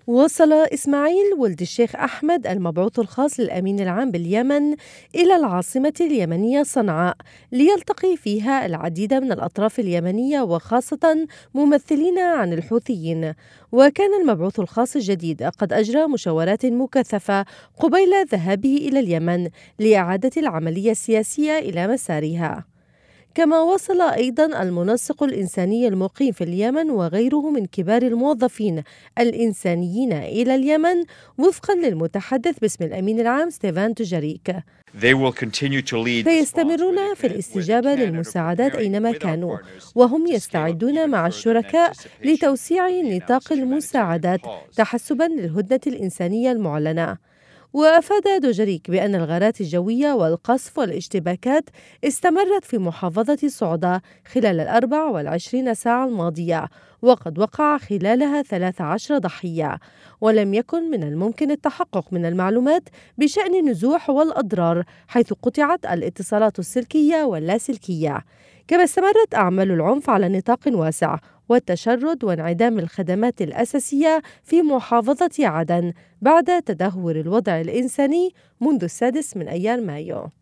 وصل إسماعيل ولد الشيخ أحمد المبعوث الخاص للأمين العام باليمن إلى العاصمة اليمنية صنعاء ليلتقي فيها العديد من الأطراف اليمنية وخاصة ممثلين عن الحوثيين. وكان المبعوث الخاص الجديد قد أجرى مشاورات مكثفة قبيل ذهابه إلى اليمن لإعادة العملية السياسية إلى مسارها. كما وصل أيضا المنسق الإنساني المقيم في اليمن وغيره من كبار الموظفين الإنسانيين إلى اليمن وفقا للمتحدث باسم الأمين العام ستيفان دوجاريك. سيستمرون في الاستجابة للمساعدات أينما كانوا، وهم يستعدون مع الشركاء لتوسيع نطاق المساعدات تحسبا للهدنة الإنسانية المعلنة. وأفاد دوجاريك بأن الغارات الجوية والقصف والاشتباكات استمرت في محافظة صعدة خلال 24 ساعة الماضية، وقد وقع خلالها 13 ضحية، ولم يكن من الممكن التحقق من المعلومات بشأن النزوح والأضرار حيث قطعت الاتصالات السلكية واللاسلكية. كما استمرت أعمال العنف على نطاق واسع والتشرد وانعدام الخدمات الأساسية في محافظة عدن بعد تدهور الوضع الإنساني منذ 6 من أيار مايو.